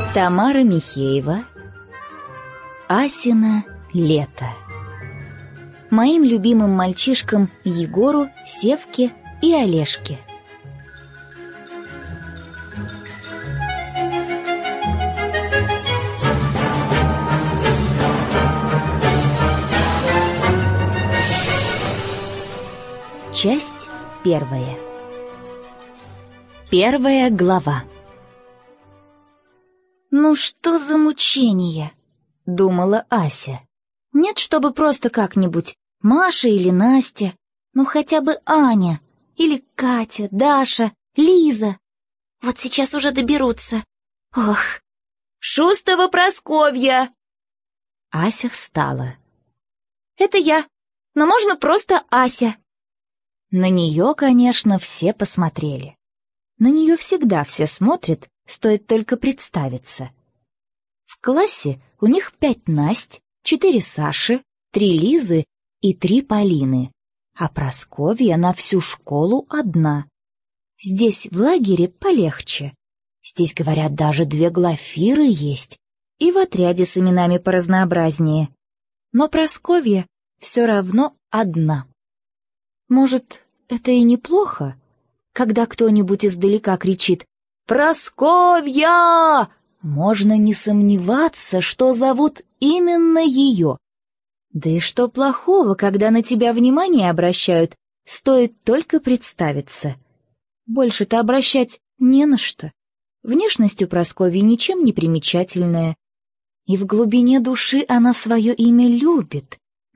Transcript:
Тамара Михеева. Асино лето. Моим любимым мальчишкам Егору, Севке и Олежке. Часть первая. Первая глава. «Ну что за мучение?» — думала Ася. «Нет, чтобы просто как-нибудь Маша или Настя, ну хотя бы Аня, или Катя, Даша, Лиза. Вот сейчас уже доберутся. Ох, Шустова Прасковья!» Ася встала. «Это я, но можно просто Ася». На нее, конечно, все посмотрели. На нее всегда все смотрят, стоит только представиться. В классе у них 5 Насть, 4 Саши, 3 Лизы и 3 Полины, а Прасковья на всю школу одна. Здесь в лагере полегче. Здесь, говорят, даже 2 Глафиры есть, и в отряде с именами поразнообразнее. Но Прасковья все равно одна. Может, это и неплохо, когда кто-нибудь издалека кричит «Прасковья!», можно не сомневаться, что зовут именно ее. Да и что плохого, когда на тебя внимание обращают, стоит только представиться. Больше-то обращать не на что. Внешность у Прасковьи ничем не примечательная. И в глубине души она свое имя любит.